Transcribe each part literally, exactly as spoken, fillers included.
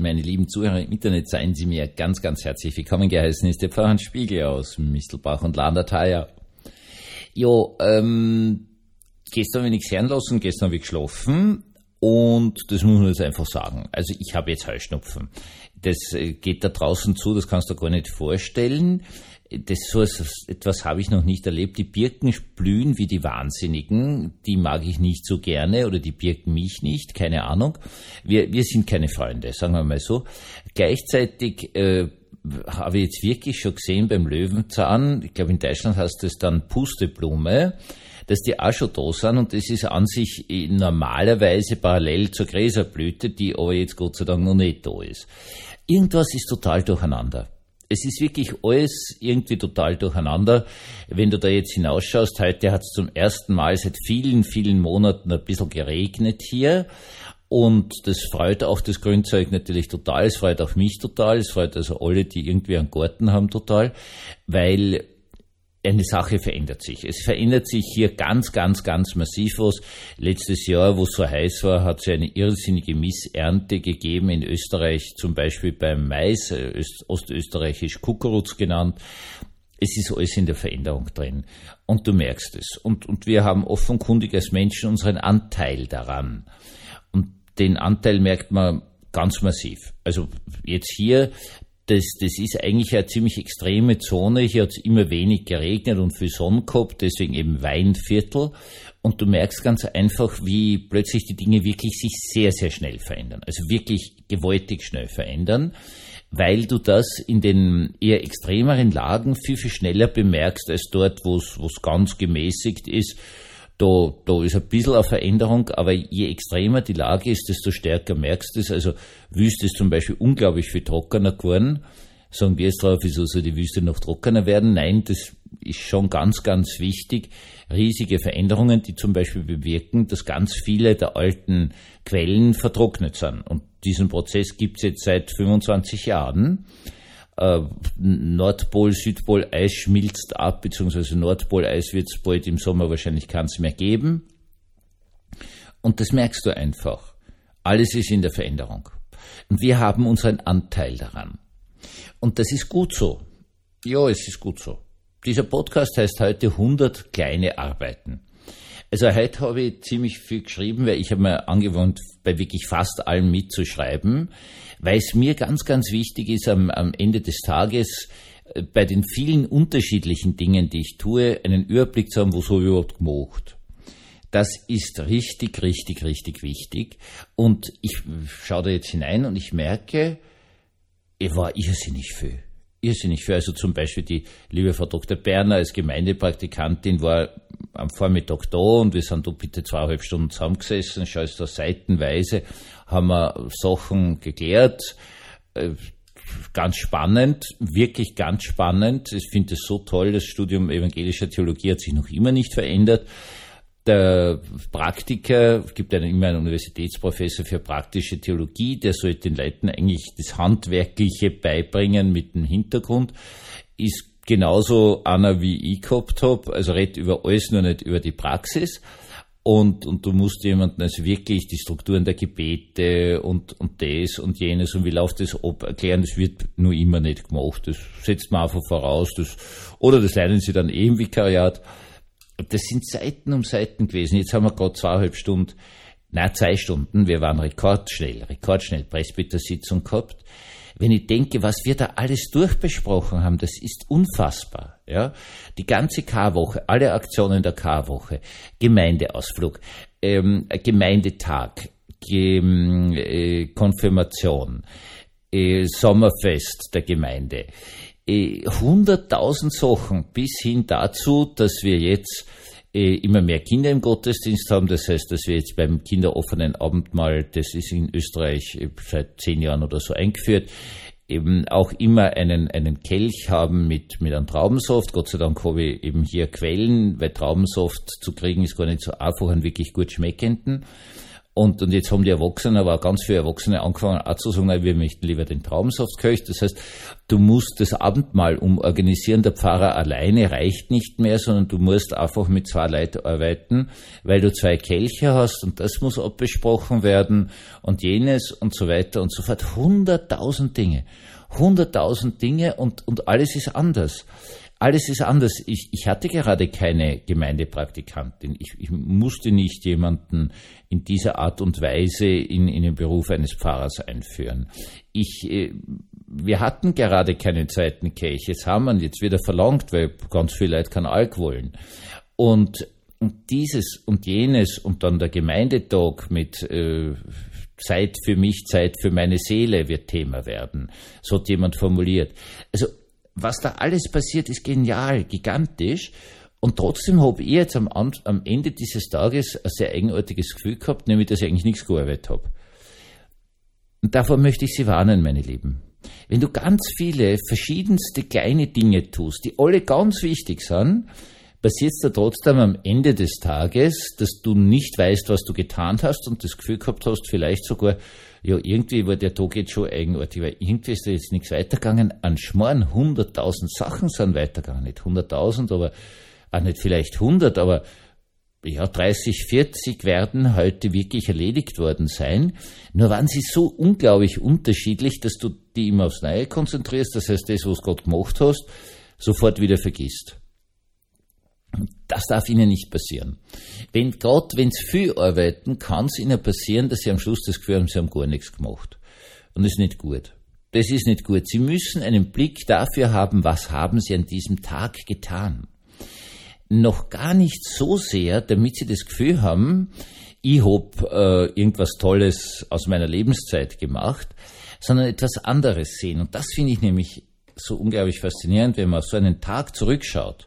Meine lieben Zuhörer im Internet, seien Sie mir ganz, ganz herzlich willkommen geheißen. Ist der Pfarrer Hans Spiegel aus Mistelbach und Landerthal. Jo, ähm, gestern habe ich nichts hören lassen, gestern habe ich geschlafen und das muss man jetzt einfach sagen. Also ich habe jetzt Heuschnupfen. Das geht da draußen zu, das kannst du dir gar nicht vorstellen. Das, so etwas habe ich noch nicht erlebt. Die Birken blühen wie die Wahnsinnigen. Die mag ich nicht so gerne oder die Birken mich nicht, keine Ahnung. Wir, wir sind keine Freunde, sagen wir mal so. Gleichzeitig äh, habe ich jetzt wirklich schon gesehen beim Löwenzahn, ich glaube in Deutschland heißt das dann Pusteblume, dass die auch schon da sind und das ist an sich normalerweise parallel zur Gräserblüte, die aber jetzt Gott sei Dank noch nicht da ist. Irgendwas ist total durcheinander. Es ist wirklich alles irgendwie total durcheinander. Wenn du da jetzt hinausschaust, heute hat es zum ersten Mal seit vielen, vielen Monaten ein bisschen geregnet hier. Und das freut auch das Grünzeug natürlich total. Es freut auch mich total. Es freut also alle, die irgendwie einen Garten haben, total. Weil eine Sache verändert sich. Es verändert sich hier ganz, ganz, ganz massiv was. Letztes Jahr, wo es so heiß war, hat es eine irrsinnige Missernte gegeben in Österreich, zum Beispiel beim Mais, ostösterreichisch Kukuruz genannt. Es ist alles in der Veränderung drin. Und du merkst es. Und, und wir haben offenkundig als Menschen unseren Anteil daran. Und den Anteil merkt man ganz massiv. Also jetzt hier, Das, das ist eigentlich eine ziemlich extreme Zone. Hier hat es immer wenig geregnet und viel Sonne gehabt, deswegen eben Weinviertel. Und du merkst ganz einfach, wie plötzlich die Dinge wirklich sich sehr, sehr schnell verändern. Also wirklich gewaltig schnell verändern, weil du das in den eher extremeren Lagen viel, viel schneller bemerkst, als dort, wo es wo es ganz gemäßigt ist. Da, da ist ein bisschen eine Veränderung, aber je extremer die Lage ist, desto stärker merkst du es. Also Wüste ist zum Beispiel unglaublich viel trockener geworden. Sagen wir jetzt drauf, wieso soll die Wüste noch trockener werden? Nein, das ist schon ganz, ganz wichtig. Riesige Veränderungen, die zum Beispiel bewirken, dass ganz viele der alten Quellen vertrocknet sind. Und diesen Prozess gibt's jetzt seit fünfundzwanzig Jahren. Äh, Nordpol, Südpol Eis schmilzt ab, beziehungsweise Nordpol-Eis wird es bald im Sommer wahrscheinlich keins mehr geben. Und das merkst du einfach. Alles ist in der Veränderung. Und wir haben unseren Anteil daran. Und das ist gut so. Ja, es ist gut so. Dieser Podcast heißt heute hundert kleine Arbeiten. Also heute habe ich ziemlich viel geschrieben, weil ich habe mir angewohnt, bei wirklich fast allem mitzuschreiben, weil es mir ganz, ganz wichtig ist, am, am Ende des Tages äh, bei den vielen unterschiedlichen Dingen, die ich tue, einen Überblick zu haben, was habe ich überhaupt gemacht. Das ist richtig, richtig, richtig wichtig. Und ich schaue da jetzt hinein und ich merke, es war irrsinnig viel. Irrsinnig viel. Also zum Beispiel die liebe Frau Doktor Berner als Gemeindepraktikantin war am Vormittag da und wir sind da bitte zweieinhalb Stunden zusammengesessen, schau es da seitenweise, haben wir Sachen geklärt. Äh, ganz spannend, wirklich ganz spannend. Ich finde es so toll, das Studium evangelischer Theologie hat sich noch immer nicht verändert. Der Praktiker, es gibt einen, immer einen Universitätsprofessor für praktische Theologie, der sollte den Leuten eigentlich das Handwerkliche beibringen mit dem Hintergrund, ist genauso einer wie ich gehabt habe, also redet über alles, nur nicht über die Praxis. Und, und du musst jemanden also wirklich die Strukturen der Gebete und, und das und jenes und wie läuft das ab erklären, das wird nur immer nicht gemacht, das setzt man einfach voraus, das, oder das lernen sie dann eh im Vikariat. Das sind Seiten um Seiten gewesen. Jetzt haben wir gerade zweieinhalb Stunden, nein, zwei Stunden, wir waren rekordschnell, rekordschnell Presbytersitzung gehabt. Wenn ich denke, was wir da alles durchbesprochen haben, das ist unfassbar. Ja, die ganze Karwoche, alle Aktionen der Karwoche, Gemeindeausflug, ähm, Gemeindetag, Gem, äh, Konfirmation, äh, Sommerfest der Gemeinde. hunderttausend Sachen bis hin dazu, dass wir jetzt äh, immer mehr Kinder im Gottesdienst haben. Das heißt, dass wir jetzt beim kinderoffenen Abendmahl, das ist in Österreich äh, seit zehn Jahren oder so eingeführt, eben auch immer einen, einen Kelch haben mit, mit einem Traubensaft. Gott sei Dank habe ich eben hier Quellen, weil Traubensaft zu kriegen ist gar nicht so einfach, einen wirklich gut schmeckenden. Und, und jetzt haben die Erwachsenen, aber auch ganz viele Erwachsene angefangen auch zu sagen, nein, wir möchten lieber den Traubensaftkelch. Das heißt, du musst das Abendmahl umorganisieren. Der Pfarrer alleine reicht nicht mehr, sondern du musst einfach mit zwei Leuten arbeiten, weil du zwei Kelche hast und das muss abbesprochen werden und jenes und so weiter und so fort. Hunderttausend Dinge. Hunderttausend Dinge und, und alles ist anders. Alles ist anders. Ich, ich hatte gerade keine Gemeindepraktikantin. Ich, ich musste nicht jemanden in dieser Art und Weise in, in den Beruf eines Pfarrers einführen. Ich, äh, wir hatten gerade keinen zweiten Kelch. Jetzt haben wir ihn jetzt wieder verlangt, weil ganz viele Leute keinen Alk wollen. Und, und dieses und jenes und dann der Gemeindetag mit äh, Zeit für mich, Zeit für meine Seele wird Thema werden. So hat jemand formuliert. Also was da alles passiert, ist genial, gigantisch. Und trotzdem habe ich jetzt am, am Ende dieses Tages ein sehr eigenartiges Gefühl gehabt, nämlich, dass ich eigentlich nichts gearbeitet habe. Und davor möchte ich Sie warnen, meine Lieben. Wenn du ganz viele verschiedenste kleine Dinge tust, die alle ganz wichtig sind, passiert es da trotzdem am Ende des Tages, dass du nicht weißt, was du getan hast und das Gefühl gehabt hast, vielleicht sogar, ja, irgendwie war der Tag jetzt schon eigenartig, weil irgendwie ist da jetzt nichts weitergegangen. An Schmarrn, hunderttausend Sachen sind weitergegangen. Nicht hunderttausend, aber auch nicht vielleicht hundert, aber ja, dreißig, vierzig werden heute wirklich erledigt worden sein. Nur waren sie so unglaublich unterschiedlich, dass du die immer aufs Neue konzentrierst. Das heißt, das, was du gerade gemacht hast, sofort wieder vergisst. Das darf ihnen nicht passieren. Wenn, gerade wenn sie viel arbeiten, kann es ihnen passieren, dass sie am Schluss das Gefühl haben, sie haben gar nichts gemacht. Und das ist nicht gut. Das ist nicht gut. Sie müssen einen Blick dafür haben, was haben sie an diesem Tag getan. Noch gar nicht so sehr, damit sie das Gefühl haben, ich habe äh, irgendwas Tolles aus meiner Lebenszeit gemacht, sondern etwas anderes sehen. Und das finde ich nämlich so unglaublich faszinierend, wenn man auf so einen Tag zurückschaut.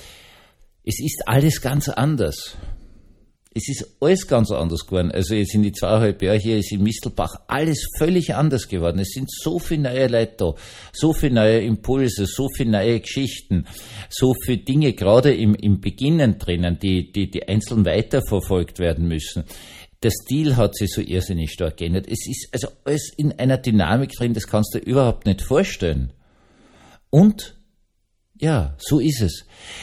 Es ist alles ganz anders. Es ist alles ganz anders geworden. Also jetzt in die zweieinhalb Jahre hier ist in Mistelbach alles völlig anders geworden. Es sind so viele neue Leute da, so viele neue Impulse, so viele neue Geschichten, so viele Dinge gerade im, im Beginnen drinnen, die, die, die einzeln weiterverfolgt werden müssen. Der Stil hat sich so irrsinnig stark geändert. Es ist also alles in einer Dynamik drin, das kannst du dir überhaupt nicht vorstellen. Und ja, so ist es.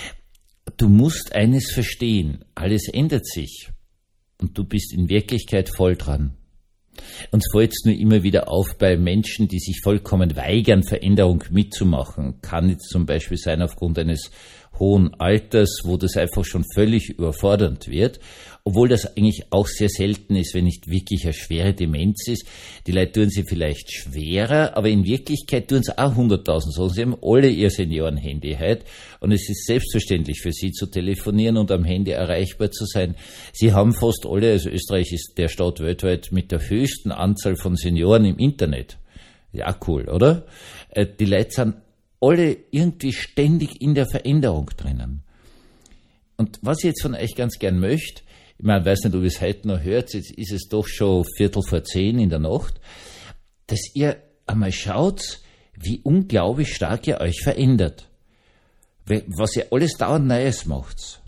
Du musst eines verstehen, alles ändert sich und du bist in Wirklichkeit voll dran. Uns fällt es nur immer wieder auf bei Menschen, die sich vollkommen weigern, Veränderung mitzumachen. Kann jetzt zum Beispiel sein aufgrund eines hohen Alters, wo das einfach schon völlig überfordernd wird, obwohl das eigentlich auch sehr selten ist, wenn nicht wirklich eine schwere Demenz ist. Die Leute tun sie vielleicht schwerer, aber in Wirklichkeit tun sie auch hunderttausend Sachen. Sie haben alle ihr Seniorenhandy heute und es ist selbstverständlich für sie zu telefonieren und am Handy erreichbar zu sein. Sie haben fast alle, also Österreich ist der Staat weltweit mit der höchsten Anzahl von Senioren im Internet. Ja, cool, oder? Die Leute sind alle irgendwie ständig in der Veränderung drinnen. Und was ich jetzt von euch ganz gern möchte, ich meine, ich weiß nicht, ob ihr es heute noch hört, jetzt ist es doch schon Viertel vor zehn in der Nacht, dass ihr einmal schaut, wie unglaublich stark ihr euch verändert. Was ihr alles dauernd Neues macht.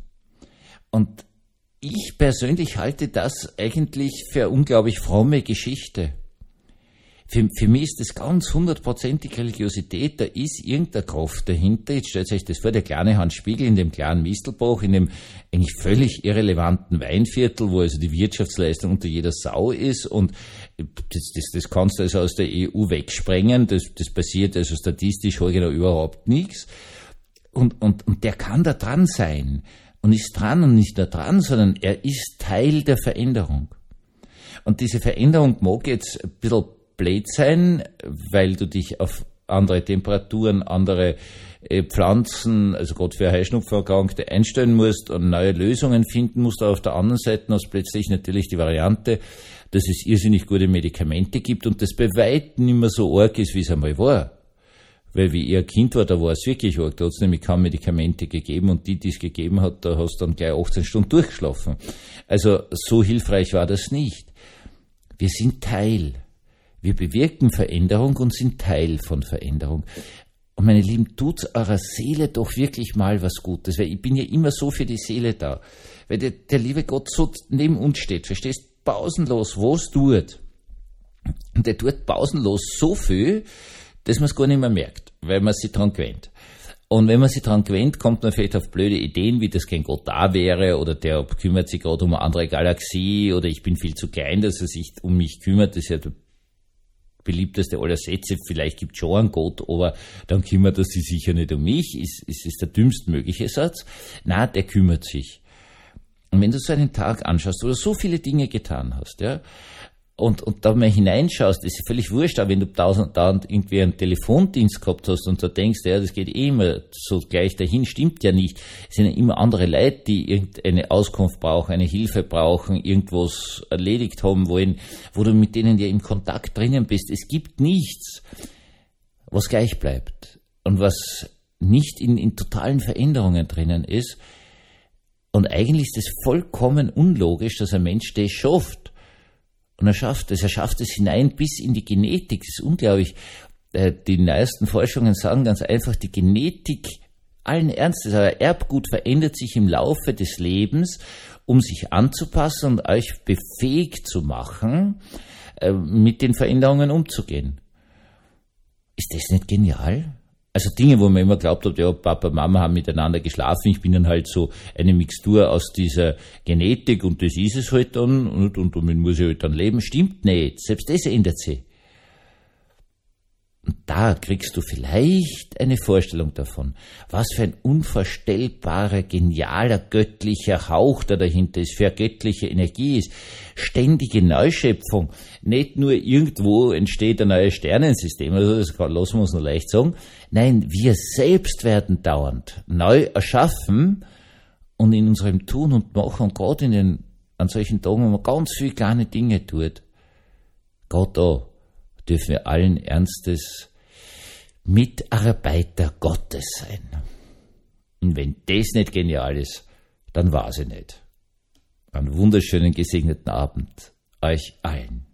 Und ich persönlich halte das eigentlich für eine unglaublich fromme Geschichte. Für, für mich ist das ganz hundertprozentig Religiosität, da ist irgendeine Kraft dahinter. Jetzt stellt euch das vor, der kleine Hans Spiegel in dem kleinen Mistelbach, in dem eigentlich völlig irrelevanten Weinviertel, wo also die Wirtschaftsleistung unter jeder Sau ist und das, das, das kannst du also aus der E U wegsprengen, das, das passiert also statistisch genau überhaupt nichts. Und, und, und der kann da dran sein und ist dran und nicht nur dran, sondern er ist Teil der Veränderung. Und diese Veränderung mag jetzt ein bisschen blöd sein, weil du dich auf andere Temperaturen, andere äh, Pflanzen, also gerade für Heuschnupfenerkrankte einstellen musst und neue Lösungen finden musst. Aber auf der anderen Seite hast du plötzlich natürlich die Variante, dass es irrsinnig gute Medikamente gibt und das bei weitem nicht mehr so arg ist, wie es einmal war. Weil wie ich ein Kind war, da war es wirklich arg. Da hat es nämlich kaum Medikamente gegeben und die, die es gegeben hat, da hast du dann gleich achtzehn Stunden durchgeschlafen. Also so hilfreich war das nicht. Wir sind Teil. Wir bewirken Veränderung und sind Teil von Veränderung. Und meine Lieben, tut eurer Seele doch wirklich mal was Gutes, weil ich bin ja immer so für die Seele da. Weil der, der liebe Gott so neben uns steht, verstehst? pausenlos was tut. Und der tut pausenlos so viel, dass man es gar nicht mehr merkt, weil man sich dran gewöhnt. Und wenn man sich dran gewöhnt, kommt man vielleicht auf blöde Ideen, wie das kein Gott da wäre, oder der kümmert sich gerade um eine andere Galaxie, oder ich bin viel zu klein, dass er sich um mich kümmert. Das ist ja der beliebteste aller Sätze. Vielleicht gibt es schon einen Gott, aber dann kümmert er sich sicher nicht um mich. Ist, ist, ist der dümmstmögliche Satz. Na, der kümmert sich. Und wenn du so einen Tag anschaust, oder so viele Dinge getan hast, ja, Und, und da mal hineinschaust, ist ja völlig wurscht, auch wenn du tausend, tausend irgendwie einen Telefondienst gehabt hast und da denkst, ja, das geht eh immer so gleich dahin, stimmt ja nicht. Es sind ja immer andere Leute, die irgendeine Auskunft brauchen, eine Hilfe brauchen, irgendwas erledigt haben wollen, wo du mit denen ja im Kontakt drinnen bist. Es gibt nichts, was gleich bleibt und was nicht in, in totalen Veränderungen drinnen ist. Und eigentlich ist es vollkommen unlogisch, dass ein Mensch das schafft. Und er schafft es, er schafft es hinein bis in die Genetik. Das ist unglaublich. Die neuesten Forschungen sagen ganz einfach, die Genetik, allen Ernstes, euer Erbgut verändert sich im Laufe des Lebens, um sich anzupassen und euch befähigt zu machen, mit den Veränderungen umzugehen. Ist das nicht genial? Also Dinge, wo man immer glaubt hat, ja, Papa und Mama haben miteinander geschlafen, ich bin dann halt so eine Mixtur aus dieser Genetik und das ist es halt dann und, und damit muss ich halt dann leben. Stimmt nicht, selbst das ändert sich. Und da kriegst du vielleicht eine Vorstellung davon, was für ein unvorstellbarer, genialer, göttlicher Hauch da dahinter ist, für eine göttliche Energie ist. Ständige Neuschöpfung. Nicht nur irgendwo entsteht ein neues Sternensystem, also das lassen wir uns noch leicht sagen. Nein, wir selbst werden dauernd neu erschaffen und in unserem Tun und Machen, und gerade in den, an solchen Tagen, wo man ganz viele kleine Dinge tut, gerade da dürfen wir allen Ernstes Mitarbeiter Gottes sein. Und wenn das nicht genial ist, dann weiß ich nicht. Einen wunderschönen, gesegneten Abend euch allen.